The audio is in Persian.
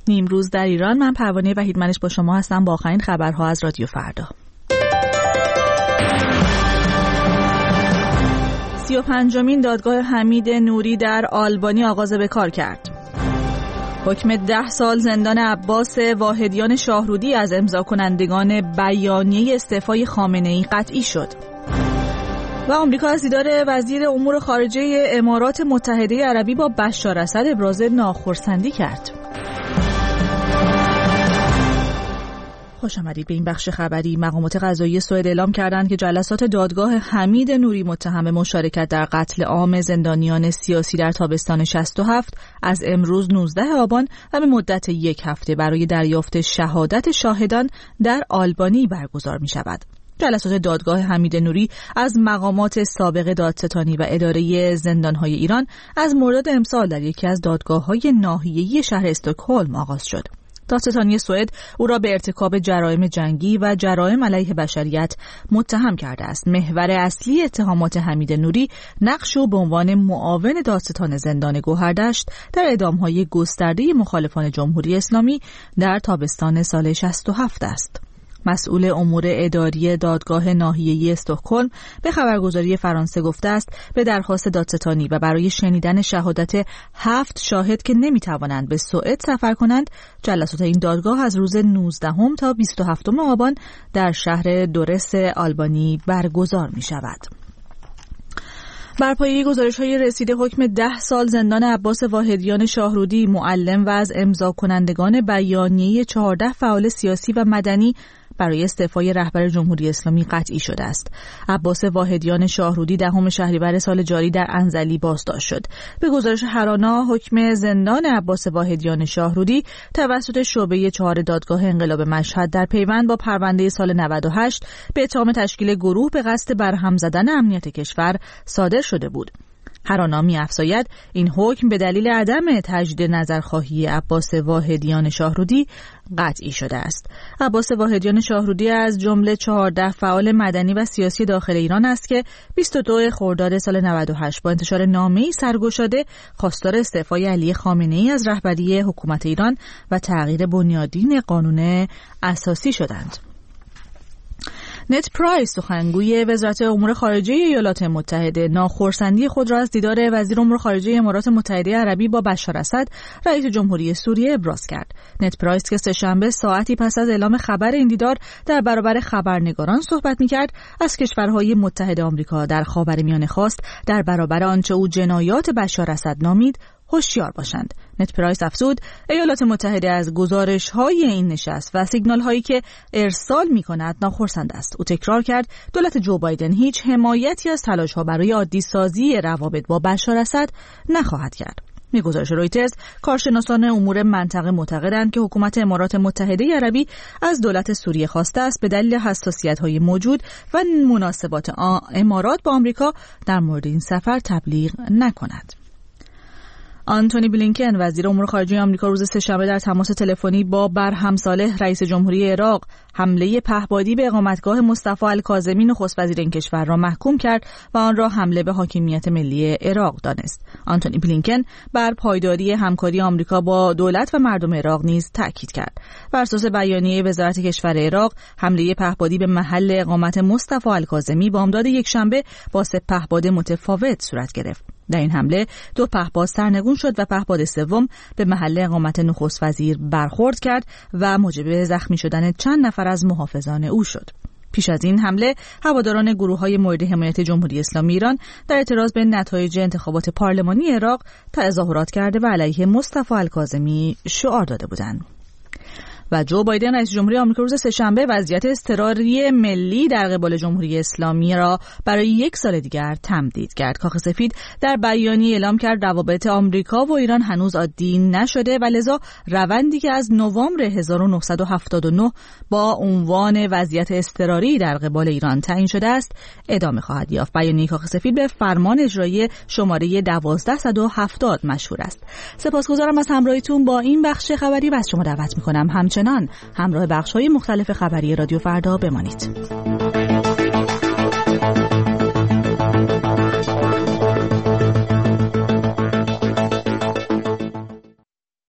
نیمروز در ایران. من پروانه وحیدمنش با شما هستم با آخرین خبرها از رادیو فردا. 35مین دادگاه حمید نوری در آلبانی آغاز به کار کرد. حکم 10 سال زندان عباس واحدیان شاهرودی از امضا کنندگان بیانیه استعفای خامنه‌ای قطعی شد. و آمریکا از دیدار وزیر امور خارجه امارات متحده عربی با بشار اسد ابراز ناخرسندی کرد. خوش آمدید به این بخش خبری. مقامات قضایی سوئد اعلام کردند که جلسات دادگاه حمید نوری متهم به مشارکت در قتل عام زندانیان سیاسی در تابستان 67 از امروز 19 آبان و به مدت 1 هفته برای دریافت شهادت شاهدان در آلبانی برگزار می شود. جلسات دادگاه حمید نوری از مقامات سابق دادستانی و اداره زندانهای ایران از مرداد امسال در یکی از دادگاه‌های ناحیه‌ای شهر استکهلم آغاز شد. دادستانی سوئد او را به ارتکاب جرایم جنگی و جرایم علیه بشریت متهم کرده است. محور اصلی اتهامات حمید نوری نقش او به عنوان معاون دادستان زندان گوهردشت در اعدام‌های گسترده مخالفان جمهوری اسلامی در تابستان سال 67 است. مسئول امور اداری دادگاه ناحیه‌ای استکهلم به خبرگزاری فرانسه گفته است به درخواست دادستانی و برای شنیدن شهادت 7 شاهد که نمی‌توانند به سوئد سفر کنند، جلسات این دادگاه از روز 19 تا 27 آبان در شهر دورس آلبانی برگزار می‌شود. بر پایه گزارش‌های رسیده حکم 10 سال زندان عباس واحدیان شاهرودی، معلم و از امضا کنندگان بیانیه 14 فعال سیاسی و مدنی برای استعفای رهبر جمهوری اسلامی قطعی شده است. عباس واحدیان شاهرودی 10 شهریور سال جاری در انزلی بازداشت شد. به گزارش هرانا، حکم زندان عباس واحدیان شاهرودی توسط شعبه 4 دادگاه انقلاب مشهد در پیوند با پرونده سال 98 به اتهام تشکیل گروه به قصد برهم زدن امنیت کشور صادر شده بود. هرانا می‌افزاید این حکم به دلیل عدم تجدید نظرخواهی عباس واحدیان شاهرودی قطعی شده است. عباس واحدیان شاهرودی از جمله 14 فعال مدنی و سیاسی داخل ایران است که 22 خرداد سال 98 با انتشار نامه‌ای سرگشاده خواستار استعفای علی خامنه‌ای از رهبری حکومت ایران و تغییر بنیادین قانون اساسی شدند. نت پرایس، سخنگوی وزارت امور خارجه ایالات متحده، ناخرسندی خود را از دیدار وزیر امور خارجه امارات متحده عربی با بشار اسد رئیس جمهوری سوریه ابراز کرد. نت پرایس که سه‌شنبه ساعتی پس از اعلام خبر این دیدار در برابر خبرنگاران صحبت می‌کرد، از کشورهای متحد آمریکا در خاورمیانه خواست در برابر آنچه او جنایات بشار اسد نامید هوشیار باشند. نت پرایس افزود ایالات متحده از گزارش‌های این نشست و سیگنال‌هایی که ارسال می‌کند ناخرسند است. او تکرار کرد دولت جو بایدن هیچ حمایتی از تلاش‌ها برای عادی‌سازی روابط با بشار اسد نخواهد کرد. به گزارش رویترز، کارشناسان امور منطقه معتقدند که حکومت امارات متحده عربی از دولت سوریه خواسته است به دلیل حساسیت‌های موجود و مناسبات امارات با آمریکا در مورد این سفر تبلیغ نکند. آنتونی بلینکن، وزیر امور خارجه آمریکا، روز سه‌شنبه در تماس تلفنی با برهم صالح، رئیس جمهوری عراق، حمله پهپادی به اقامتگاه مصطفی الکاظمی نخست وزیر این کشور را محکوم کرد و آن را حمله به حاکمیت ملی عراق دانست. آنتونی بلینکن بر پایداری همکاری آمریکا با دولت و مردم عراق نیز تاکید کرد. بر اساس بیانیه وزارت کشور عراق، حمله پهپادی به محل اقامت مصطفی الکاظمی بامداد یکشنبه با 3 پهپاد متفاوت صورت گرفت. در این حمله 2 پهپاد سرنگون شد و پهپاد سوم به محل اقامت نخست وزیر برخورد کرد و موجب زخمی شدن چند نفر از محافظان او شد. پیش از این حمله، هواداران گروه‌های مورد حمایت جمهوری اسلامی ایران در اعتراض به نتایج انتخابات پارلمانی عراق تظاهرات کرده و علیه مصطفی الکاظمی شعار داده بودند. و جو بایدن، رئیس جمهوری آمریکا، روز سه‌شنبه وضعیت اضطراری ملی در قبال جمهوری اسلامی را برای 1 سال دیگر تمدید کرد. کاخ سفید در بیانیه اعلام کرد روابط آمریکا و ایران هنوز عادی نشده و لذا روندی که از نوامبر 1979 با عنوان وضعیت اضطراری در قبال ایران تعیین شده است ادامه خواهد یافت. بیانیه کاخ سفید به فرمان اجرایی شماره 1270 مشهور است. سپاسگزارم از همراهیتون با این بخش خبری و از شما دعوت می‌کنم همچنان همراه بخش‌های مختلف خبری رادیو فردا بمانید.